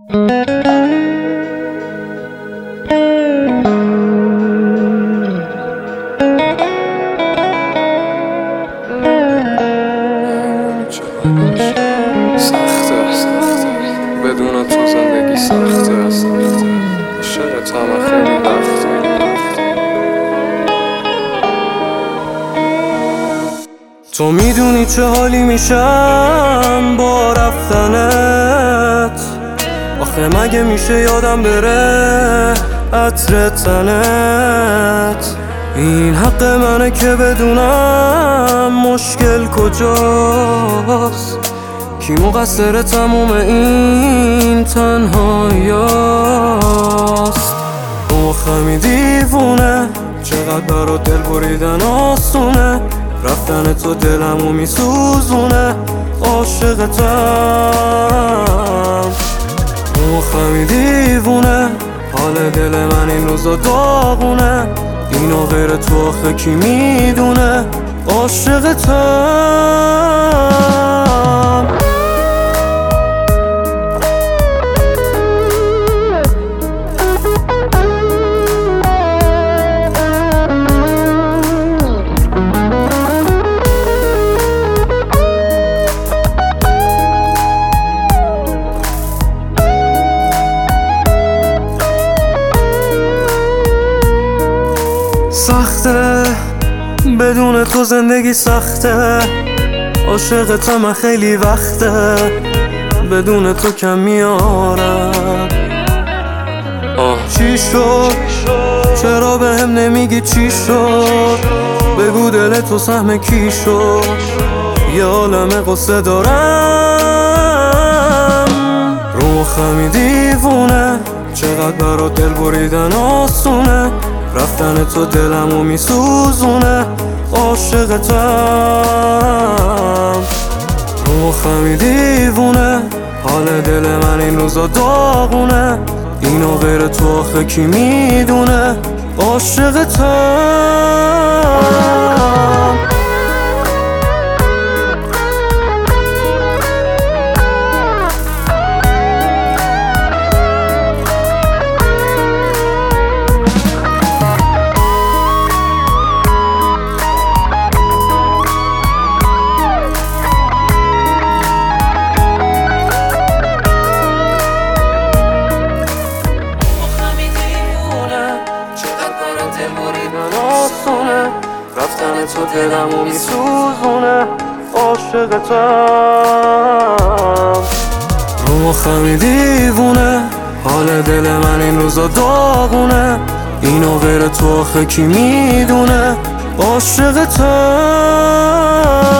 سخته بدون تو زندگی سخته عاشقت همه خیلی وقته تو میدونی چه حالی میشم با رفتنت، آخه مگه میشه یادم بره عطر تنت. این حق منه که بدونم مشکل کجاست، کی مقصر تموم این تنهاییاست. مخمی دیوونه چقدر برات دل بریدن آسونه، رفتن تو دلمو میسوزونه عاشقتم. مخمی دیوونه حال دل من این روزا داغونه، اینو غیر تو آخه کی میدونه عاشقتم. سخته بدون تو زندگی سخته، عاشقتم خیلی وقته بدون تو کم میارم. چی شد چرا به هم نمیگی چی شد، بگو دل تو سهم کی شد، یه عالم قصه دارم. رو مخمی دیوونه چقدر برات دل بریدن آسونه، رفتن تو دلمو میسوزونه عاشقتم. رو مخمی دیوونه حال دل من این روزا داغونه، اینو غیر تو آخه کی میدونه عاشقتم. رفتن تو دلمو میسوزونه عاشقتم. رو مخمی دیوونه حال دل من این روزا داغونه، اینو غیر تو آخه کی میدونه عاشقتم.